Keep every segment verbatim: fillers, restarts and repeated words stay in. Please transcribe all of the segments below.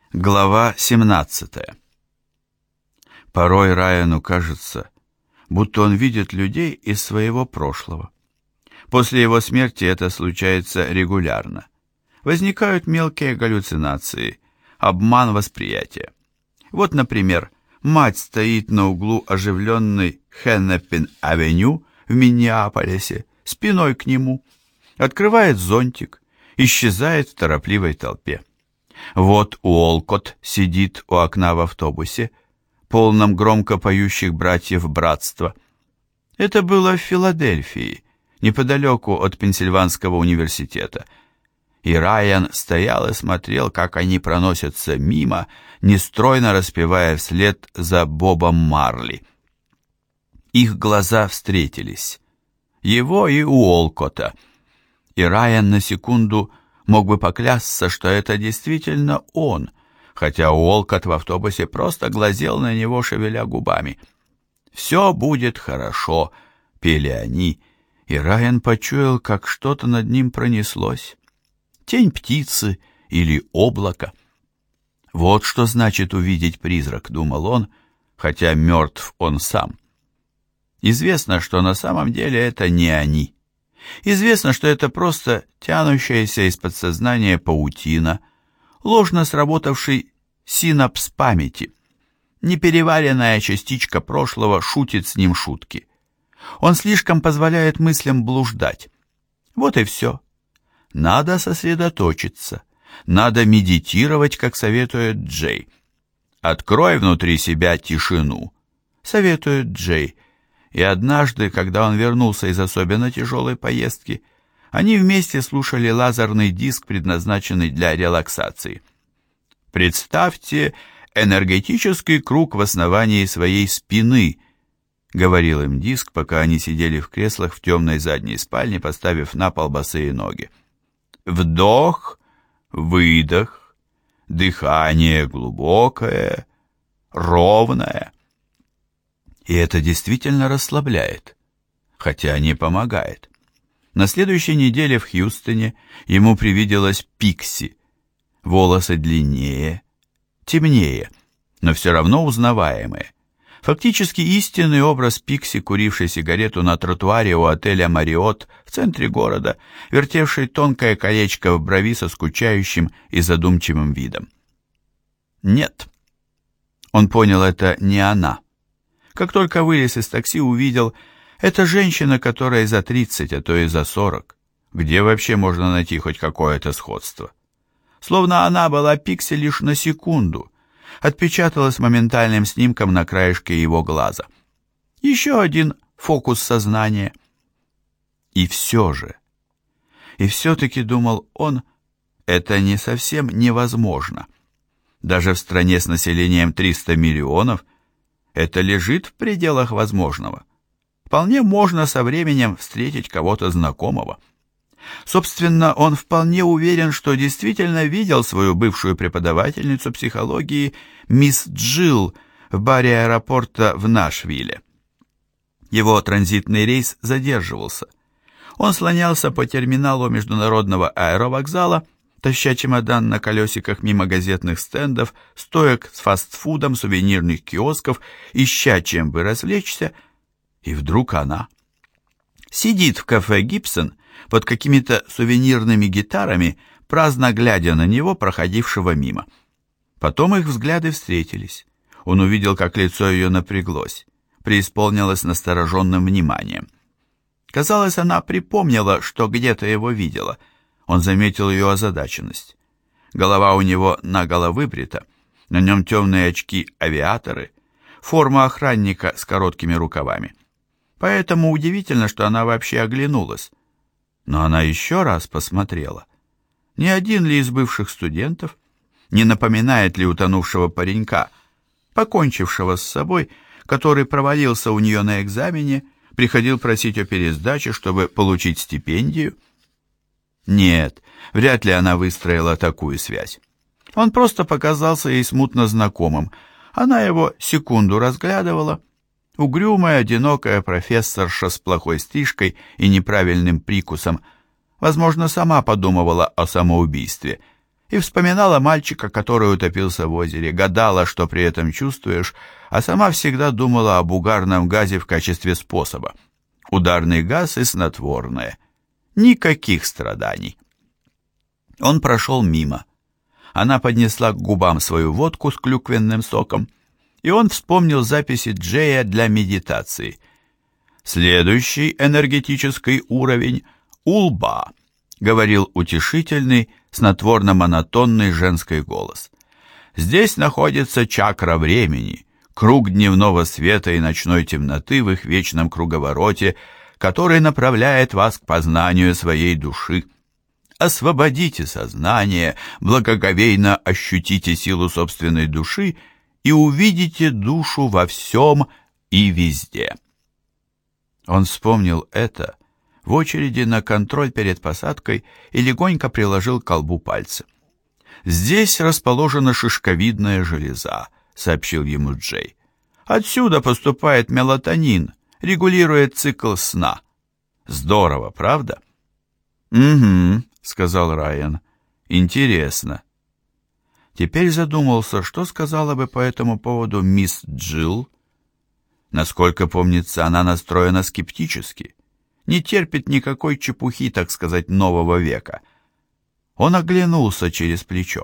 Глава семнадцатая. Порой Райану кажется, будто он видит людей из своего прошлого. После его смерти это случается регулярно. Возникают мелкие галлюцинации, обман восприятия. Вот, например, мать стоит на углу оживленной Хеннепин-авеню в Миннеаполисе, спиной к нему, открывает зонтик, исчезает в торопливой толпе. Вот Уолкотт сидит у окна в автобусе, полном громко поющих братьев братства. Это было в Филадельфии, неподалеку от Пенсильванского университета. И Райан стоял и смотрел, как они проносятся мимо, нестройно распевая вслед за Бобом Марли. Их глаза встретились, его и Уолкотта, и Райан на секунду мог бы поклясться, что это действительно он, хотя Уолкотт в автобусе просто глазел на него, шевеля губами. «Все будет хорошо», — пели они, и Райан почуял, как что-то над ним пронеслось. Тень птицы или облако. Вот что значит увидеть призрак, думал он, хотя мертв он сам. Известно, что на самом деле это не они. Известно, что это просто тянущаяся из подсознания паутина, ложно сработавший синапс памяти. Непереваренная частичка прошлого шутит с ним шутки. Он слишком позволяет мыслям блуждать. Вот и все. Надо сосредоточиться, надо медитировать, как советует Джей. «Открой внутри себя тишину», — советует Джей. И однажды, когда он вернулся из особенно тяжелой поездки, они вместе слушали лазерный диск, предназначенный для релаксации. «Представьте энергетический круг в основании своей спины», — говорил им диск, пока они сидели в креслах в темной задней спальне, поставив на пол босые ноги. «Вдох, выдох, дыхание глубокое, ровное». И это действительно расслабляет, хотя не помогает. На следующей неделе в Хьюстоне ему привиделась Пикси. Волосы длиннее, темнее, но все равно узнаваемые. Фактически истинный образ Пикси, курившей сигарету на тротуаре у отеля «Мариотт» в центре города, вертевшей тонкое колечко в брови со скучающим и задумчивым видом. Нет, он понял, это не она. Как только вылез из такси, увидел, это женщина, которая за тридцать, а то и за сорок. Где вообще можно найти хоть какое-то сходство? Словно она была Пикси лишь на секунду, отпечаталась моментальным снимком на краешке его глаза. Еще один фокус сознания. И все же, и все-таки, думал он, это не совсем невозможно. Даже в стране с населением триста миллионов это лежит в пределах возможного. Вполне можно со временем встретить кого-то знакомого. Собственно, он вполне уверен, что действительно видел свою бывшую преподавательницу психологии мисс Джилл в баре аэропорта в Нашвилле. Его транзитный рейс задерживался. Он слонялся по терминалу международного аэровокзала, таща чемодан на колесиках мимо газетных стендов, стоек с фастфудом, сувенирных киосков, ища чем бы развлечься, и вдруг она сидит в кафе «Гибсон» под какими-то сувенирными гитарами, праздно глядя на него, проходившего мимо. Потом их взгляды встретились. Он увидел, как лицо ее напряглось, преисполнилось настороженным вниманием. Казалось, она припомнила, что где-то его видела. Он заметил ее озадаченность. Голова у него наголо выбрита, на нем темные очки-авиаторы, форма охранника с короткими рукавами. Поэтому удивительно, что она вообще оглянулась. Но она еще раз посмотрела. Не один ли из бывших студентов? Не напоминает ли утонувшего паренька, покончившего с собой, который провалился у нее на экзамене, приходил просить о пересдаче, чтобы получить стипендию? Нет, вряд ли она выстроила такую связь. Он просто показался ей смутно знакомым. Она его секунду разглядывала. Угрюмая, одинокая профессорша с плохой стрижкой и неправильным прикусом, возможно, сама подумывала о самоубийстве. и вспоминала мальчика, который утопился в озере, гадала, что при этом чувствуешь, а сама всегда думала об угарном газе в качестве способа. Ударный газ и снотворное. Никаких страданий. Он прошел мимо. Она поднесла к губам свою водку с клюквенным соком, и он вспомнил записи Джея для медитации. Следующий энергетический уровень — улба, говорил утешительный, снотворно-монотонный женский голос. Здесь находится чакра времени, круг дневного света и ночной темноты в их вечном круговороте, который направляет вас к познанию своей души. Освободите сознание, благоговейно ощутите силу собственной души и увидите душу во всем и везде. Он вспомнил это в очереди на контроль перед посадкой и легонько приложил к колбу пальцы. «Здесь расположена шишковидная железа», — сообщил ему Джей. «Отсюда поступает мелатонин, регулирует цикл сна. Здорово, правда?» «Угу», — сказал Райан. «Интересно». Теперь задумался, что сказала бы по этому поводу мисс Джилл. Насколько помнится, она настроена скептически, не терпит никакой чепухи, так сказать, нового века. Он оглянулся через плечо.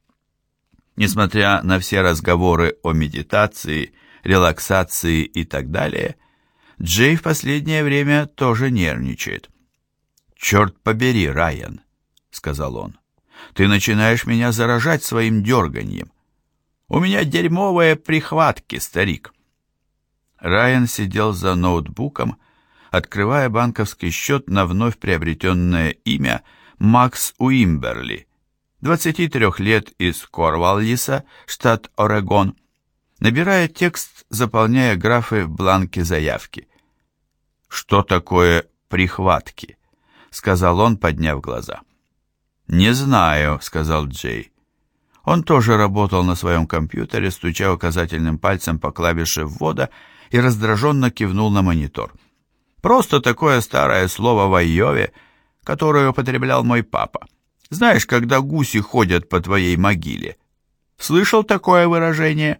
Несмотря на все разговоры о медитации, релаксации и так далее, Джей в последнее время тоже нервничает. «Черт побери, Райан», — сказал он, — «ты начинаешь меня заражать своим дерганьем. У меня дерьмовые прихватки, старик». Райан сидел за ноутбуком, открывая банковский счет на вновь приобретенное имя Макс Уимберли, двадцати трёх лет, из Корваллиса, штат Орегон, набирая текст, заполняя графы в бланке заявки. «Что такое прихватки?» — сказал он, подняв глаза. «Не знаю», — сказал Джей. Он тоже работал на своем компьютере, стуча указательным пальцем по клавише ввода, и раздраженно кивнул на монитор. «Просто такое старое слово в Айове, которое употреблял мой папа. Знаешь, когда гуси ходят по твоей могиле. Слышал такое выражение?»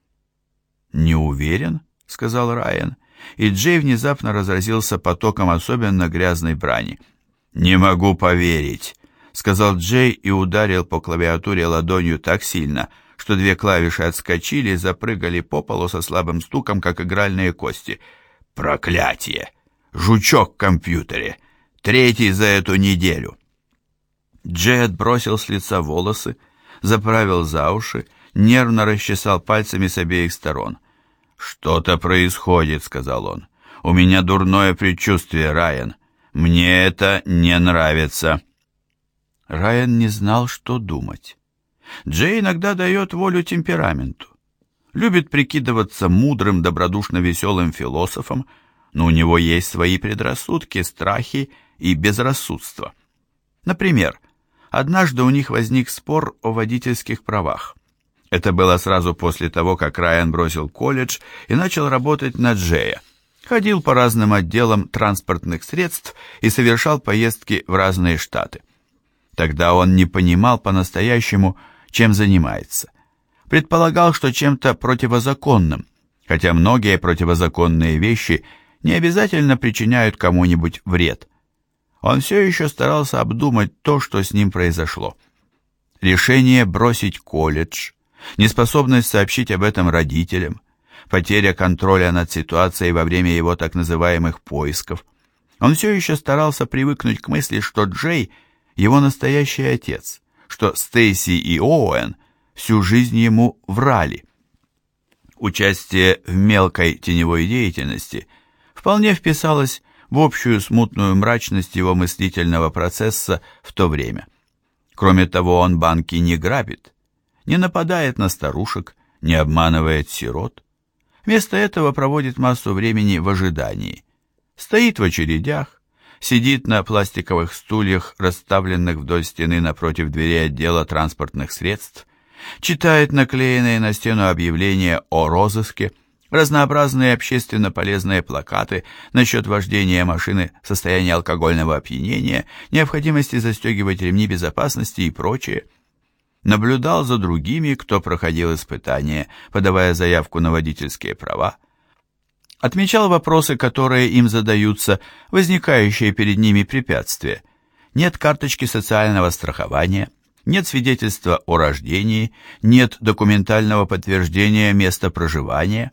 «Не уверен», — сказал Райан, и Джей внезапно разразился потоком особенно грязной брани. «Не могу поверить», — сказал Джей и ударил по клавиатуре ладонью так сильно, что две клавиши отскочили и запрыгали по полу со слабым стуком, как игральные кости. «Проклятие! Жучок в компьютере! Третий за эту неделю!» Джей отбросил с лица волосы, заправил за уши, нервно расчесал пальцами с обеих сторон. «Что-то происходит», — сказал он. «У меня дурное предчувствие, Райан. Мне это не нравится». Райан не знал, что думать. Джей иногда дает волю темпераменту. Любит прикидываться мудрым, добродушно-веселым философом, но у него есть свои предрассудки, страхи и безрассудство. Например, однажды у них возник спор о водительских правах. Это было сразу после того, как Райан бросил колледж и начал работать на Джея. Ходил по разным отделам транспортных средств и совершал поездки в разные штаты. Тогда он не понимал по-настоящему, чем занимается. Предполагал, что чем-то противозаконным, хотя многие противозаконные вещи не обязательно причиняют кому-нибудь вред. Он все еще старался обдумать то, что с ним произошло. Решение бросить колледж, неспособность сообщить об этом родителям, потеря контроля над ситуацией во время его так называемых поисков. Он все еще старался привыкнуть к мысли, что Джей – его настоящий отец, что Стейси и Оуэн всю жизнь ему врали. Участие в мелкой теневой деятельности вполне вписалось в общую смутную мрачность его мыслительного процесса в то время. Кроме того, он банки не грабит, не нападает на старушек, не обманывает сирот. Вместо этого проводит массу времени в ожидании. Стоит в очередях, сидит на пластиковых стульях, расставленных вдоль стены напротив двери отдела транспортных средств, читает наклеенные на стену объявления о розыске, разнообразные общественно полезные плакаты насчет вождения машины в состоянии алкогольного опьянения, необходимости застегивать ремни безопасности и прочее. наблюдал за другими, кто проходил испытания, подавая заявку на водительские права, отмечал вопросы, которые им задаются, возникающие перед ними препятствия. Нет карточки социального страхования, нет свидетельства о рождении, нет документального подтверждения места проживания.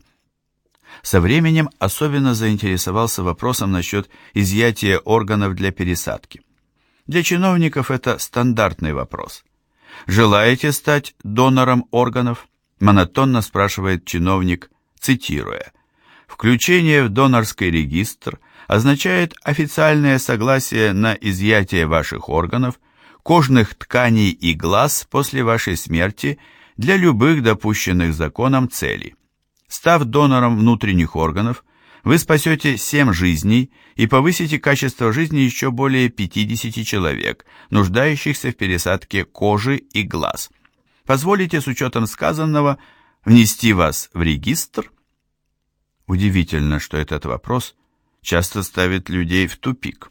Со временем особенно заинтересовался вопросом насчет изъятия органов для пересадки. Для чиновников это стандартный вопрос. «Желаете стать донором органов?» – монотонно спрашивает чиновник, цитируя. «Включение в донорский регистр означает официальное согласие на изъятие ваших органов, кожных тканей и глаз после вашей смерти для любых допущенных законом целей. Став донором внутренних органов, вы спасете семь жизней и повысите качество жизни еще более пятидесяти человек, нуждающихся в пересадке кожи и глаз. Позволите с учетом сказанного внести вас в регистр?» Удивительно, что этот вопрос часто ставит людей в тупик.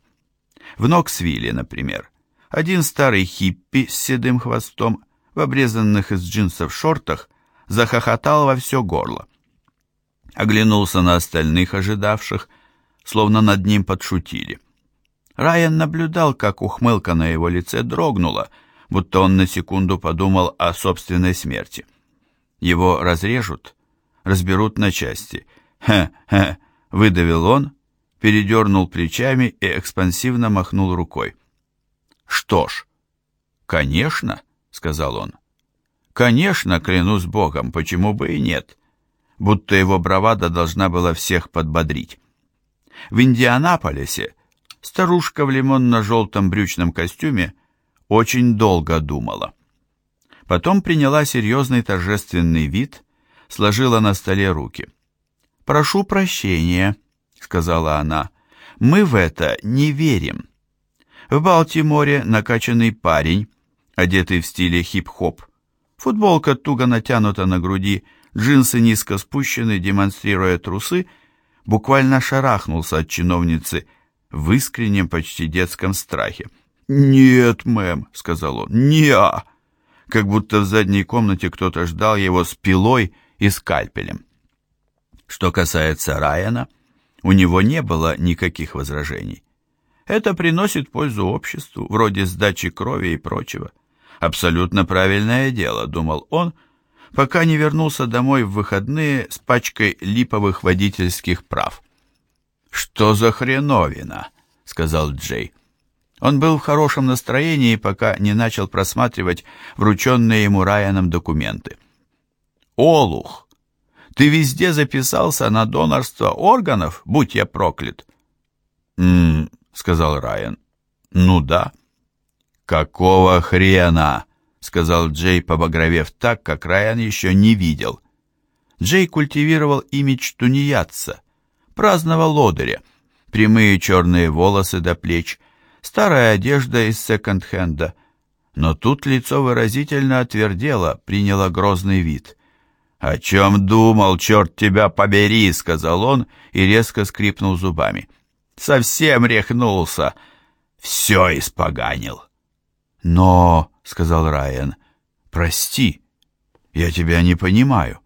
В Ноксвилле, например, один старый хиппи с седым хвостом в обрезанных из джинсов шортах захохотал во все горло. Оглянулся на остальных ожидавших, словно над ним подшутили. Райан наблюдал, как ухмылка на его лице дрогнула, будто он на секунду подумал о собственной смерти. Его разрежут, разберут на части. «Хе-хе», — выдавил он, передернул плечами и экспансивно махнул рукой. «Что ж, конечно», — сказал он. «Конечно, клянусь Богом, почему бы и нет?» Будто его бравада должна была всех подбодрить. В Индианаполисе старушка в лимонно-желтом брючном костюме очень долго думала. Потом приняла серьезный торжественный вид, сложила на столе руки. «Прошу прощения», — сказала она, — «мы в это не верим». В Балтиморе накачанный парень, одетый в стиле хип-хоп, футболка туго натянута на груди, джинсы низко спущены, демонстрируя трусы, буквально шарахнулся от чиновницы в искреннем, почти детском страхе. «Нет, мэм», — сказал он, — «не-а», как будто в задней комнате кто-то ждал его с пилой и скальпелем. Что касается Райана, у него не было никаких возражений. Это приносит пользу обществу, вроде сдачи крови и прочего. Абсолютно правильное дело, думал он, пока не вернулся домой в выходные с пачкой липовых водительских прав. «Что за хреновина?» — сказал Джей. Он был в хорошем настроении, пока не начал просматривать врученные ему Райаном документы. «Олух, ты везде записался на донорство органов, будь я проклят!» «М-м», — сказал Райан. «Ну да». «Какого хрена?» — сказал Джей, побагровев так, как Райан еще не видел. Джей культивировал имидж тунеядца, праздного лодыря, прямые черные волосы до плеч, старая одежда из секонд-хенда. Но тут лицо выразительно отвердело, приняло грозный вид. «О чем думал, черт тебя побери!» — сказал он и резко скрипнул зубами. «Совсем рехнулся! Все испоганил!» «Но...» — сказал Райан, — «прости, я тебя не понимаю».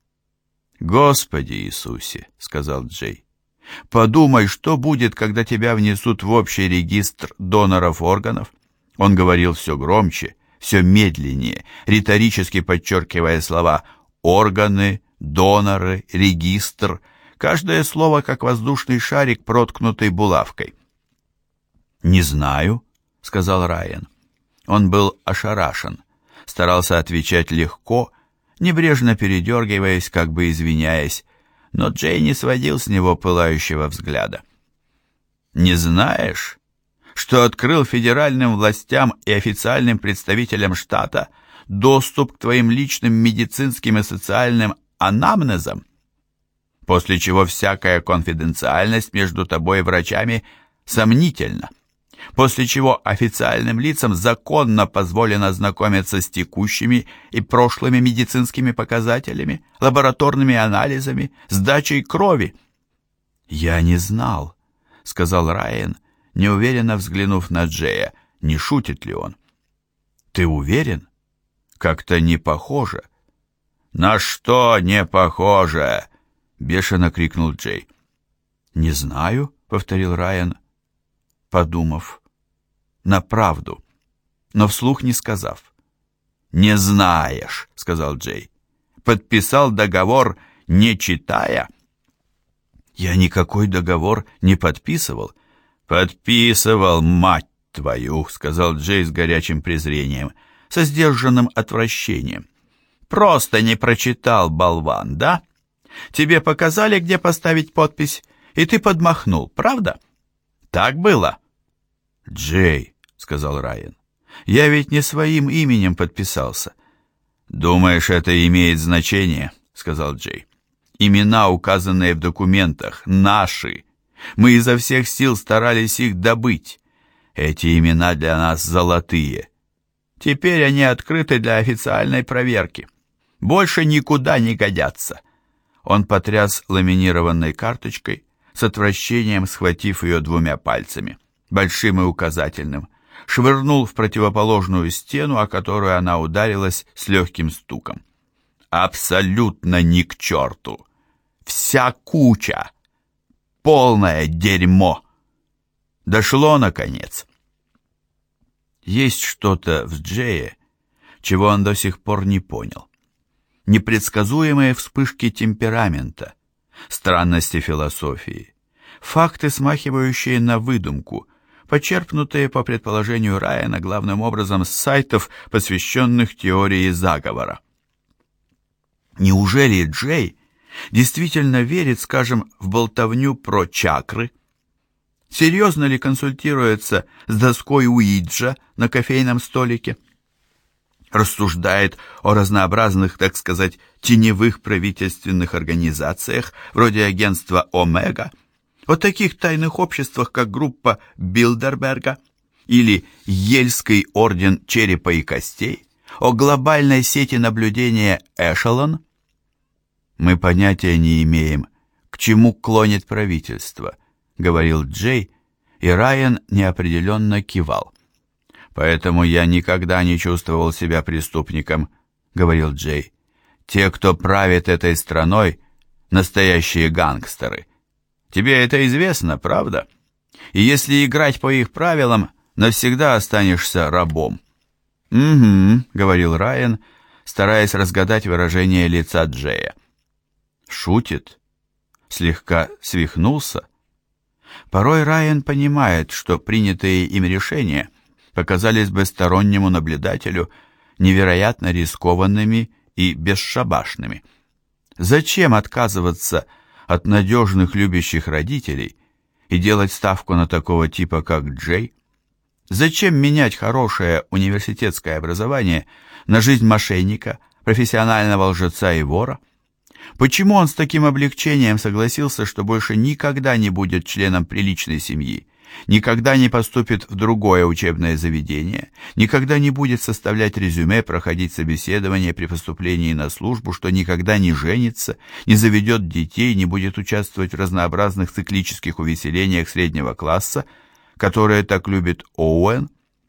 «Господи Иисусе!» — сказал Джей. «Подумай, что будет, когда тебя внесут в общий регистр доноров органов?» Он говорил все громче, все медленнее, риторически подчеркивая слова «органы», «доноры», «регистр», каждое слово как воздушный шарик, проткнутый булавкой. «Не знаю», — сказал Райан. Он был ошарашен, старался отвечать легко, небрежно передергиваясь, как бы извиняясь, но Джей не сводил с него пылающего взгляда. «Не знаешь, что открыл федеральным властям и официальным представителям штата доступ к твоим личным медицинским и социальным анамнезам, после чего всякая конфиденциальность между тобой и врачами сомнительна, после чего официальным лицам законно позволено знакомиться с текущими и прошлыми медицинскими показателями, лабораторными анализами, сдачей крови?» «Я не знал», — сказал Райан, неуверенно взглянув на Джея, не шутит ли он. «Ты уверен? как-то не похоже». «На что не похоже?» — бешено крикнул Джей. «Не знаю», — повторил Райан, подумав. «На правду», но вслух не сказав. «Не знаешь», — сказал Джей. «Подписал договор, не читая?» «Я никакой договор не подписывал». «Подписывал, мать твою», — сказал Джей с горячим презрением, со сдержанным отвращением. «Просто не прочитал, болван, да? Тебе показали, где поставить подпись, и ты подмахнул, правда? Так было?» «Джей», — сказал Райан, — «я ведь не своим именем подписался». «Думаешь, это имеет значение?» — сказал Джей. «Имена, указанные в документах, наши. Мы изо всех сил старались их добыть. Эти имена для нас золотые. Теперь они открыты для официальной проверки. Больше никуда не годятся». Он потряс ламинированной карточкой, с отвращением схватив ее двумя пальцами, большим и указательным, швырнул в противоположную стену, о которую она ударилась с легким стуком. «Абсолютно ни к черту! Вся куча! Полное дерьмо!» Дошло, наконец. Есть что-то в Джее, чего он до сих пор не понял. Непредсказуемые вспышки темперамента, странности философии, факты, смахивающие на выдумку, почерпнутые, по предположению Райана, главным образом с сайтов, посвященных теории заговора. Неужели Джей действительно верит, скажем, в болтовню про чакры? Серьезно ли консультируется с доской Уиджа на кофейном столике? Рассуждает о разнообразных, так сказать, теневых правительственных организациях, вроде агентства Омега, о таких тайных обществах, как группа Билдерберга или Ельский орден черепа и костей, о глобальной сети наблюдения Эшелон? «Мы понятия не имеем, к чему клонит правительство», — говорил Джей, и Райан неопределенно кивал. «Поэтому я никогда не чувствовал себя преступником», — говорил Джей. «Те, кто правит этой страной, настоящие гангстеры. Тебе это известно, правда? И если играть по их правилам, навсегда останешься рабом». «Угу», — говорил Райан, стараясь разгадать выражение лица Джея. «Шутит? Слегка свихнулся?» Порой Райан понимает, что принятые им решения показались бы стороннему наблюдателю невероятно рискованными и бесшабашными. Зачем отказываться от надежных любящих родителей и делать ставку на такого типа, как Джей? Зачем менять хорошее университетское образование на жизнь мошенника, профессионального лжеца и вора? Почему он с таким облегчением согласился, что больше никогда не будет членом приличной семьи, никогда не поступит в другое учебное заведение, никогда не будет составлять резюме, проходить собеседование при поступлении на службу, что никогда не женится, не заведет детей, не будет участвовать в разнообразных циклических увеселениях среднего класса, которые так любит Оуэн?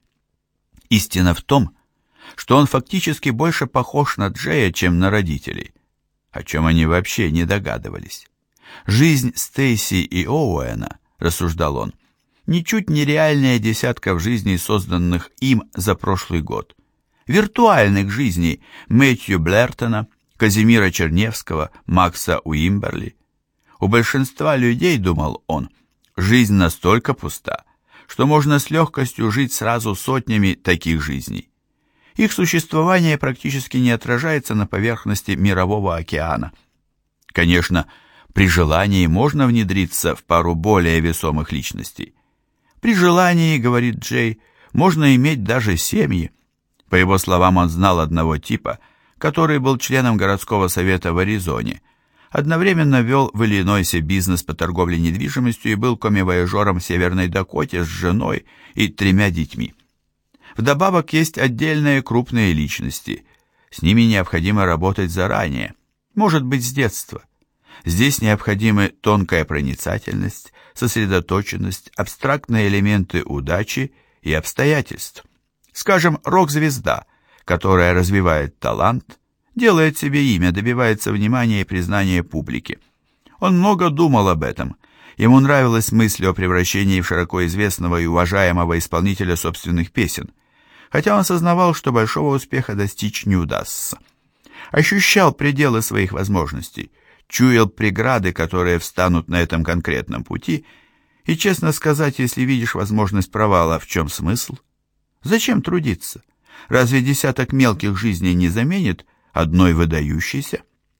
Истина в том, что он фактически больше похож на Джея, чем на родителей, о чем они вообще не догадывались. Жизнь Стейси и Оуэна, рассуждал он, ничуть не реальнее десятков жизней, созданных им за прошлый год. Виртуальных жизней Мэтью Блертона, Казимира Черневского, Макса Уимберли. У большинства людей, думал он, жизнь настолько пуста, что можно с легкостью жить сразу сотнями таких жизней. Их существование практически не отражается на поверхности мирового океана. Конечно, при желании можно внедриться в пару более весомых личностей. При желании, говорит Джей, можно иметь даже семьи. По его словам, он знал одного типа, который был членом городского совета в Аризоне, одновременно вел в Иллинойсе бизнес по торговле недвижимостью и был коммивояжером в Северной Дакоте с женой и тремя детьми. Вдобавок есть отдельные крупные личности. С ними необходимо работать заранее, может быть, с детства. Здесь необходимы тонкая проницательность, сосредоточенность, абстрактные элементы удачи и обстоятельств. Скажем, рок-звезда, которая развивает талант, делает себе имя, добивается внимания и признания публики. Он много думал об этом. Ему нравилась мысль о превращении в широко известного и уважаемого исполнителя собственных песен, хотя он осознавал, что большого успеха достичь не удастся. Ощущал пределы своих возможностей, чуял преграды, которые встанут на этом конкретном пути, и, честно сказать, если видишь возможность провала, в чем смысл? Зачем трудиться? Разве десяток мелких жизней не заменит одной выдающейся?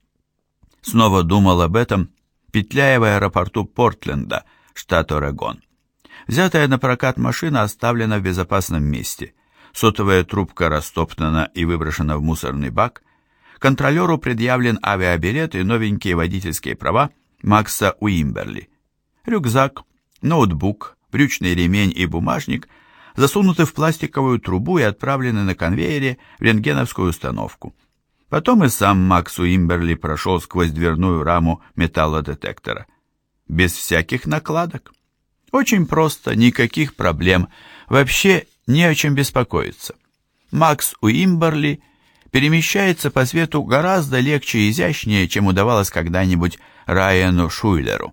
Снова думал об этом, петляя в аэропорту Портленда, штат Орегон. Взятая на прокат машина оставлена в безопасном месте. Сотовая трубка растоптана и выброшена в мусорный бак. Контролеру предъявлен авиабилет и новенькие водительские права Макса Уимберли. Рюкзак, ноутбук, брючный ремень и бумажник засунуты в пластиковую трубу и отправлены на конвейере в рентгеновскую установку. Потом и сам Макс Уимберли прошел сквозь дверную раму металлодетектора. Без всяких накладок. Очень просто, никаких проблем, вообще не о чем беспокоиться. Макс Уимберли перемещается по свету гораздо легче и изящнее, чем удавалось когда-нибудь Райану Шуйлеру.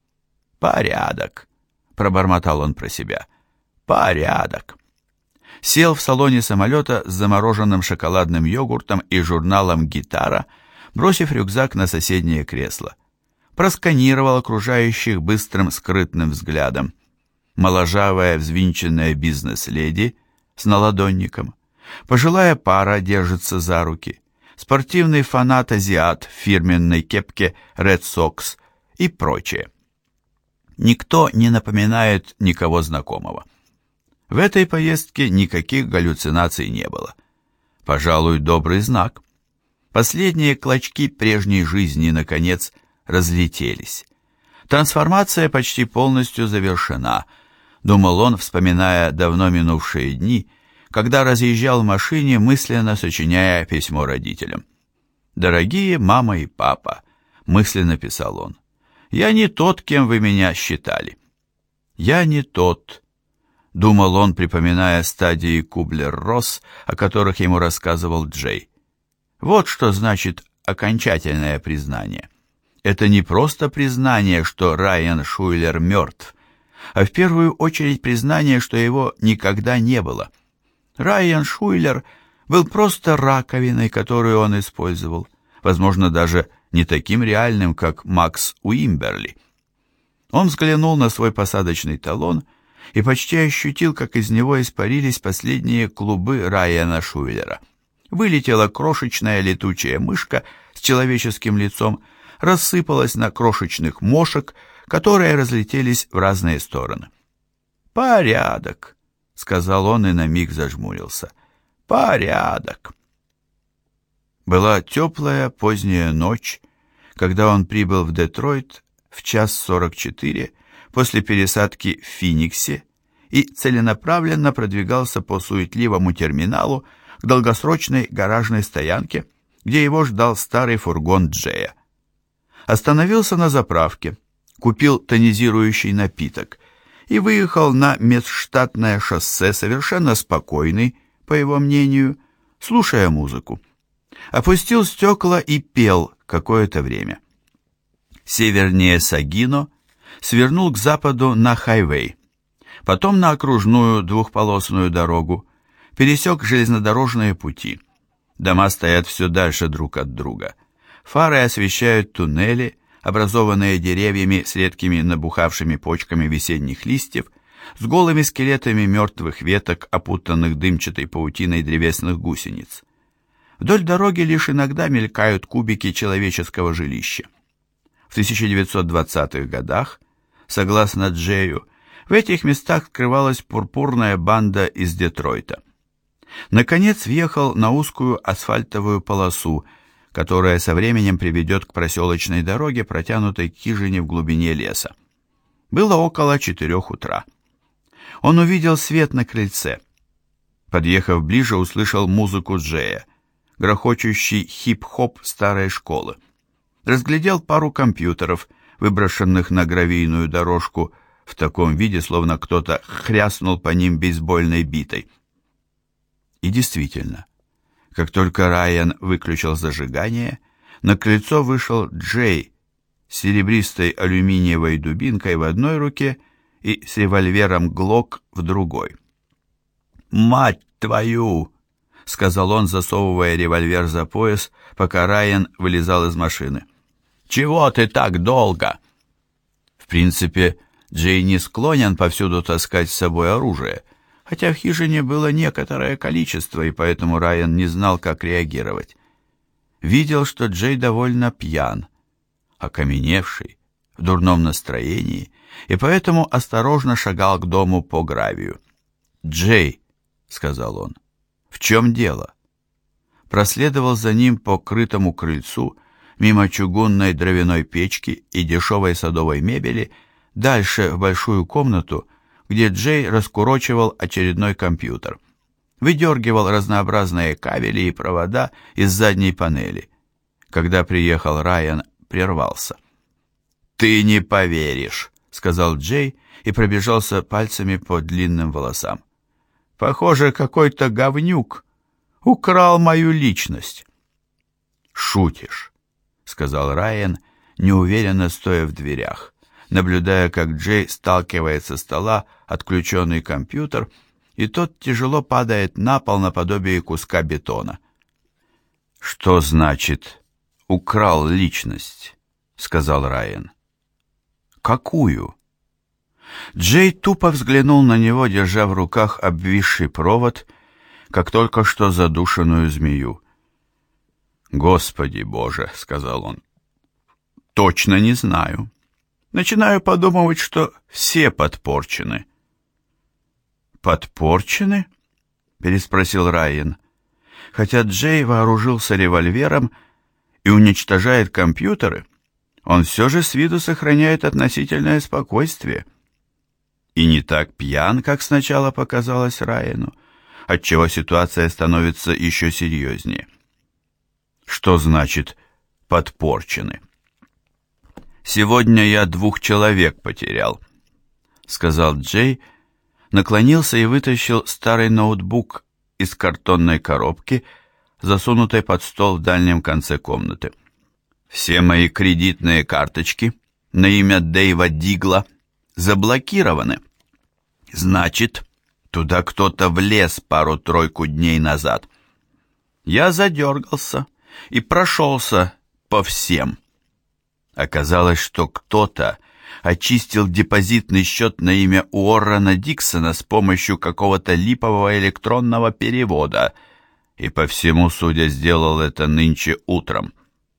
«Порядок», — пробормотал он про себя, — «порядок». Сел в салоне самолета с замороженным шоколадным йогуртом и журналом «Гитара», бросив рюкзак на соседнее кресло. Просканировал окружающих быстрым скрытным взглядом. Моложавая взвинченная бизнес-леди с наладонником, пожилая пара держится за руки, спортивный фанат-азиат в фирменной кепке Red Sox и прочее. Никто не напоминает никого знакомого. В этой поездке никаких галлюцинаций не было. Пожалуй, добрый знак. Последние клочки прежней жизни, наконец, разлетелись. Трансформация почти полностью завершена, думал он, вспоминая давно минувшие дни, когда разъезжал в машине, мысленно сочиняя письмо родителям. «Дорогие мама и папа», — мысленно писал он, — «я не тот, кем вы меня считали». «Я не тот», — думал он, припоминая стадии Кублер-Росс, о которых ему рассказывал Джей. Вот что значит окончательное признание. Это не просто признание, что Райан Шуйлер мертв, а в первую очередь признание, что его никогда не было. Райан Шуйлер был просто раковиной, которую он использовал, возможно, даже не таким реальным, как Макс Уимберли. Он взглянул на свой посадочный талон и почти ощутил, как из него испарились последние клубы Райана Шуйлера. Вылетела крошечная летучая мышка с человеческим лицом, рассыпалась на крошечных мошек, которые разлетелись в разные стороны. «Порядок», — сказал он и на миг зажмурился. «Порядок». Была теплая поздняя ночь, когда он прибыл в Детройт в час сорок четыре после пересадки в Финиксе и целенаправленно продвигался по суетливому терминалу к долгосрочной гаражной стоянке, где его ждал старый фургон Джея. Остановился на заправке, купил тонизирующий напиток и выехал на межштатное шоссе совершенно спокойный, по его мнению, слушая музыку. Опустил стекла и пел какое-то время. Севернее Сагино свернул к западу на хайвей, потом на окружную двухполосную дорогу, пересек железнодорожные пути. Дома стоят все дальше друг от друга. Фары освещают туннели, образованные деревьями с редкими набухавшими почками весенних листьев, с голыми скелетами мертвых веток, опутанных дымчатой паутиной древесных гусениц. Вдоль дороги лишь иногда мелькают кубики человеческого жилища. В тысяча девятьсот двадцатых годах, согласно Джею, в этих местах скрывалась пурпурная банда из Детройта. Наконец въехал на узкую асфальтовую полосу, которая со временем приведет к проселочной дороге, протянутой к хижине в глубине леса. Было около четырех утра. Он увидел свет на крыльце. Подъехав ближе, услышал музыку Джея, грохочущий хип-хоп старой школы. Разглядел пару компьютеров, выброшенных на гравийную дорожку в таком виде, словно кто-то хряснул по ним бейсбольной битой. И действительно, Как только Райан выключил зажигание, на крыльцо вышел Джей с серебристой алюминиевой дубинкой в одной руке и с револьвером Глок в другой. «Мать твою!» — сказал он, засовывая револьвер за пояс, пока Райан вылезал из машины. «Чего ты так долго?» В принципе, Джей не склонен повсюду таскать с собой оружие, хотя в хижине было некоторое количество, и поэтому Райан не знал, как реагировать. Видел, что Джей довольно пьян, окаменевший, в дурном настроении, и поэтому осторожно шагал к дому по гравию. «Джей», — сказал он, — «в чем дело?» Проследовал за ним по крытому крыльцу, мимо чугунной дровяной печки и дешевой садовой мебели, дальше в большую комнату, где Джей раскурочивал очередной компьютер, выдергивал разнообразные кабели и провода из задней панели. Когда приехал Райан, прервался. «Ты не поверишь», — сказал Джей и пробежался пальцами по длинным волосам. «Похоже, какой-то говнюк украл мою личность». «Шутишь», — сказал Райан, неуверенно стоя в дверях, наблюдая, как Джей сталкивает со стола отключенный компьютер, и тот тяжело падает на пол наподобие куска бетона. «Что значит «украл личность», — сказал Райан. «Какую?» Джей тупо взглянул на него, держа в руках обвисший провод, как только что задушенную змею. «Господи Боже», — сказал он, — «точно не знаю. Начинаю подумывать, что все подпорчены». «Подпорчены?» — переспросил Райан. Хотя Джей вооружился револьвером и уничтожает компьютеры, он все же с виду сохраняет относительное спокойствие. И не так пьян, как сначала показалось Райану, отчего ситуация становится еще серьезнее. Что значит «подпорчены»? «Сегодня я двух человек потерял», — сказал Джей, наклонился и вытащил старый ноутбук из картонной коробки, засунутой под стол в дальнем конце комнаты. «Все мои кредитные карточки на имя Дэйва Дигла заблокированы. Значит, туда кто-то влез пару-тройку дней назад. Я задергался и прошелся по всем. Оказалось, что кто-то очистил депозитный счет на имя Уоррена Диксона с помощью какого-то липового электронного перевода, и по всему, судя, сделал это нынче утром».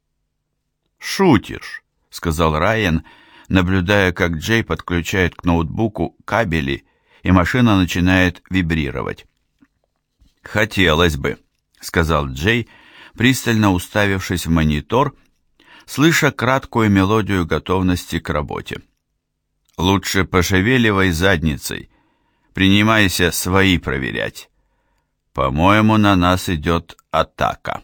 «Шутишь», — сказал Райан, наблюдая, как Джей подключает к ноутбуку кабели, и машина начинает вибрировать. «Хотелось бы», — сказал Джей, пристально уставившись в монитор, слыша краткую мелодию готовности к работе. «Лучше пошевеливай задницей, принимайся свои проверять. По-моему, на нас идет атака».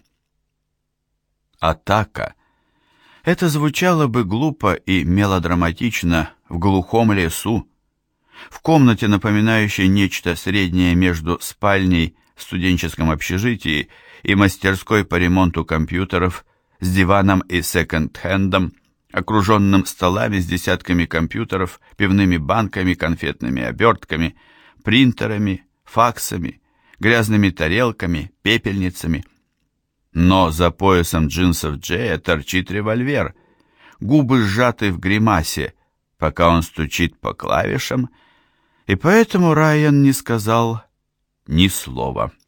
«Атака». Это звучало бы глупо и мелодраматично в глухом лесу, в комнате, напоминающей нечто среднее между спальней в студенческом общежитии и мастерской по ремонту компьютеров с диваном и секонд-хендом, окруженным столами с десятками компьютеров, пивными банками, конфетными обертками, принтерами, факсами, грязными тарелками, пепельницами. Но за поясом джинсов Джея торчит револьвер, губы сжаты в гримасе, пока он стучит по клавишам, и поэтому Райан не сказал ни слова.